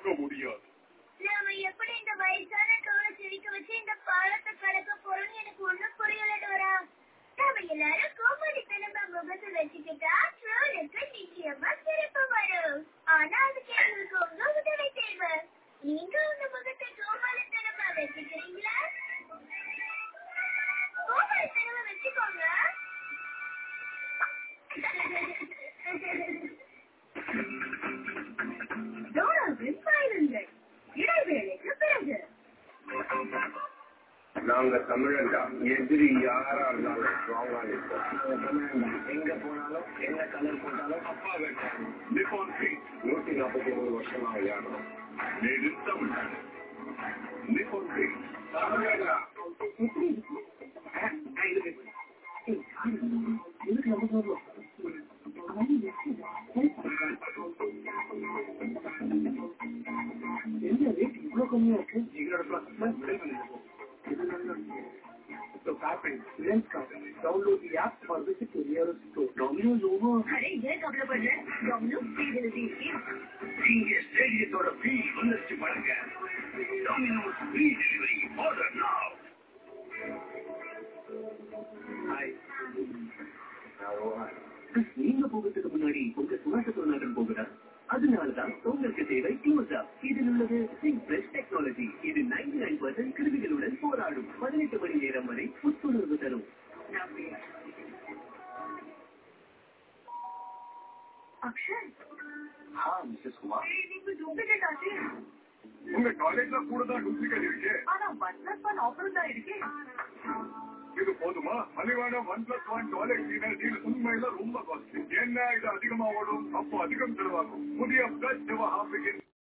முடியாது. நாம எப்படி இந்த வயசான தோலை சிரிக்க வச்சு இந்த பாலத்தை கடக்க போறோம்னு எனக்கு ஒண்ணும் புரியலடா. நாம எல்லாரும் கோமாளித்தனமா முகத்தை வச்சுக்கிட்டா ட்ரோலுக்கு நிச்சயமா சிரிப்பு வரும். ஆனா அதுக்கு எங்களுக்கு உங்க உதவி தேவை. நீங்க உங்க முகத்தை கோமாளித்தனமா வச்சுக்கிறீங்களா? கோமாளித்தனமா வச்சுக்கோங்க. டோராவின் பயணங்கள் இடைவேளைக்கு பிறகு. நாங்க தமிழன்டா, எதிரி யாரா இருந்தாலும் ஸ்ட்ராங்கா நிற்போம். எங்க போனாலும் என்ன கலர் போட்டாலும் அப்பா வேண்டாம். நிப்பான் 143 வருஷமா விளையாடுறோம். தமிழ்நாடு நிப்பான் தமிழன்டா. என்ன ரேட் இவ்வளவு கம்மியா இருக்கு? So happen, Lens Card. Download the app or visit the nearest store. Domino's over. अरे ये कब लोग पढ़ रहे हैं? Domino's free delivery की. நீங்க ஸ்டேடியத்தோட ஃபீல் வந்துருச்சு பாருங்க. Domino's free delivery order now. Hi. நீங்க போகிறதுக்கு முன்னாடி உங்க சுவாசத்துடன் போகிறா. அதனாலதான் உங்களுக்கு தேவை க்ளோஸ் அப். இதில் உள்ளது சிங்க் ஃப்ரெஷ் டெக்னாலஜி. இது 99% கிருமிகளுடன் போராடும். 18 மணி நேரம் வரை புத்துணர்வு தரும். अक्षय हाँ मिसेस कुमार, நீங்க டூப்ளிகேட் ஆச்சு. உங்க காலேஜ்ல கூட தான் டூப்ளிகேட் இருக்கு. ஆனா 1+1 ஆஃபர் தான் இருக்கு. இது போதுமா? மலிவான 1+1 டாய்லெட் கிளீனர் டீல் உண்மையில ரொம்ப காஸ்ட்லி. என்ன இது அதிகமா ஓடும், அப்போ அதிகம் செலவாகும். புதிய பிளஸ்